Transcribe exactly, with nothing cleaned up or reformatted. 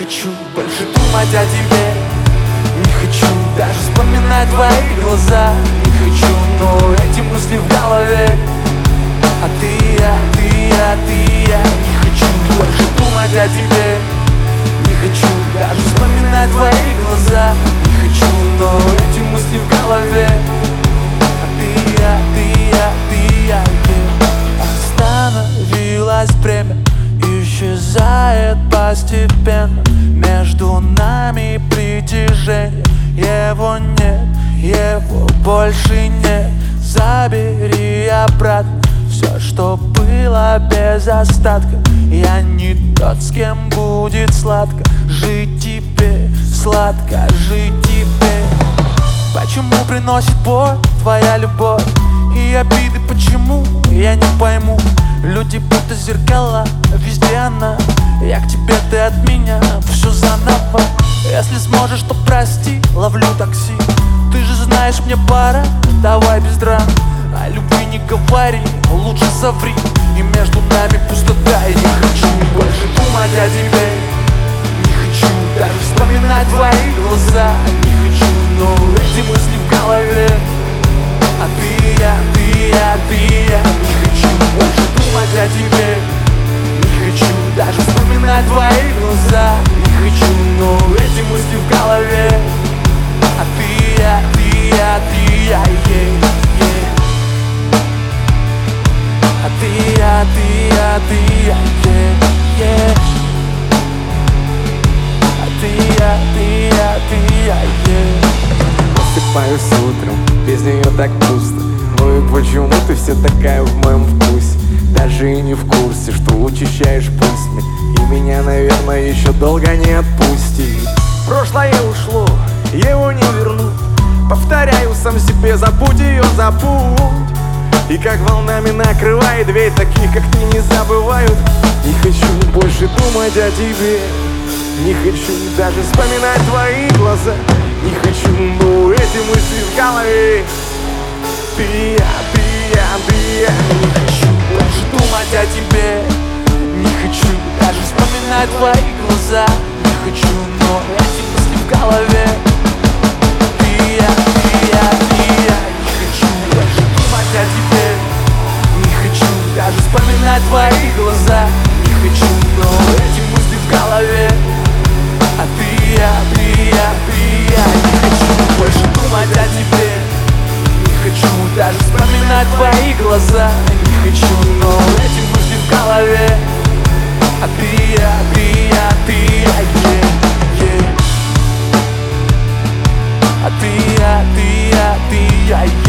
хочу больше думать о тебе. Не хочу даже вспоминать твои глаза. Не хочу, но эти мысли в голове. А ты, а ты, а ты, я не хочу больше думать о тебе. Не хочу даже вспоминать твои глаза. Не хочу, но эти мысли в голове. А ты, а ты, а ты, я остановилось время, исчезает постепенно. Между нами притяжение, его нет, его больше нет. Забери обратно все, что было без остатка. Я не тот, с кем будет сладко жить тебе, сладко жить тебе. Почему приносит боль твоя любовь и обиды? Почему? Я не пойму. Люди будто зеркала, везде она. Я к тебе, ты от меня, все заново. Если сможешь, то прости, ловлю такси. Ты же знаешь, мне пора, давай без драм. О любви не говори, лучше соври. И между нами пустота. Я не хочу больше думать о тебе. Не хочу даже вспоминать твои глаза. Не хочу, но эти мысли в голове. А ты, я, ты, я, ты, я не хочу больше думать о тебе. Не хочу даже вспоминать твои глаза. Не хочу, но эти мысли в голове. А ты, я, ты, я, ты, я, yeah, yeah. А ты, я, ты, я, ты, я, yeah, yeah. А ты, я, ты, я, ты, я, yeah. Просыпаюсь утром, без нее так пусто. Ну и почему ты все такая в моем вкусе? Даже и не в курсе, что учащаешь пульс мне. И меня, наверное, еще долго не отпусти. Прошлое ушло, его не верну. Повторяю сам себе, забудь ее, забудь. И как волнами накрывает дверь, таких как ты не забывают. Не хочу больше думать о тебе. Не хочу даже вспоминать твои глаза. Не хочу, но эти мысли в голове. Ты, я, ты, я, ты, я не хочу больше думать о тебе. Не хочу даже вспоминать твои глаза. Не хочу, но эти мысли в голове. Ты, я, ты, я, ты, я не хочу больше думать о тебе. Не хочу даже вспоминать твои глаза. Не хочу, но эти мысли в голове. А ты, я, ты, я, ты, я не хочу больше думать о тебе. Не хочу даже вспоминать твои глаза. Не хочу, но эти мысли в голове. А ты, я, ты, я, ты, я, yeah, yeah. А ты, я, ты, я, ты, я, yeah.